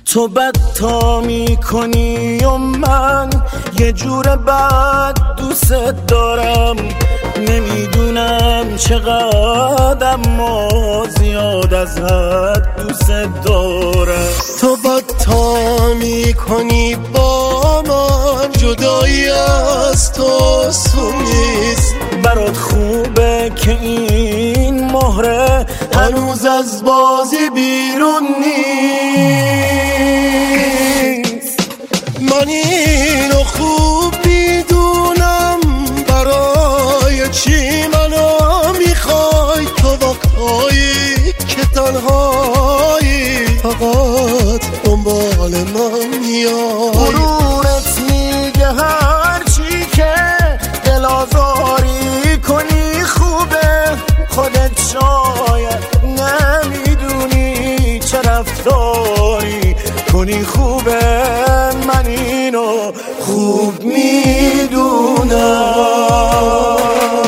تو بد تا میکنی و من یه جور بد دوست دارم، نمیدونم چقدر اما زیاد از حد دوست دارم. تو بد تا میکنی با من، جدایی از تو نیست. برات خوبه که این مهره هنوز از بازی بیرون نیست. من اینو خوب میدونم، برای چی منو میخوای؟ تو وقتایی که تنهایی فقط دنبال من میای. غرورت میگه هرچی که دل آزاری کنی خوبه، خودت شاید نمیدونی چه رفتاری کنی خوبه. من اینو خوب میدونم.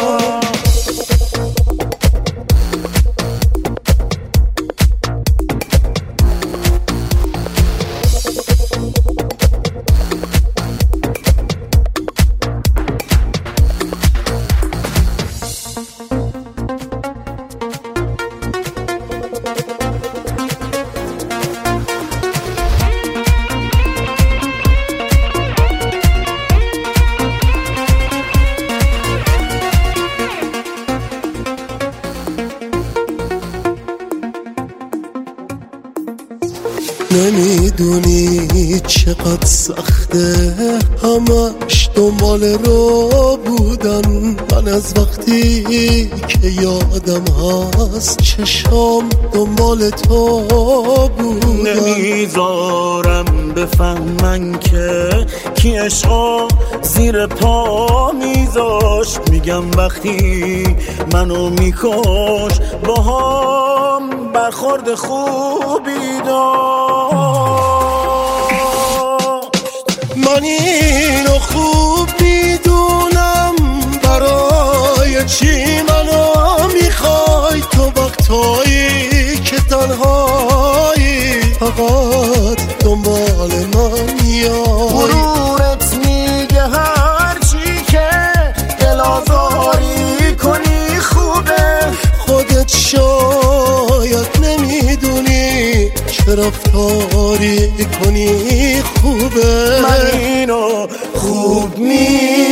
نمیدونی چقدر سخته همش دنبال رو بودن. من از وقتی که یادم هست چشام دنبال تو بودن. نمیذارم بفهمن که کی عشقا زیر پا میذاش. میگم وقتی منو میکش باهام برخورد خوبی داشت. من اینو خوب میدونم، برای چی منو میخوای؟ تو وقتایی که تنهایی فقط دنبال من میای. غرورت میگه هرچی که دل آزاری کنی خوبه، خودت شاید نمیدونی چه رفتاری کنی خوبه. من اینو خوب میدونم.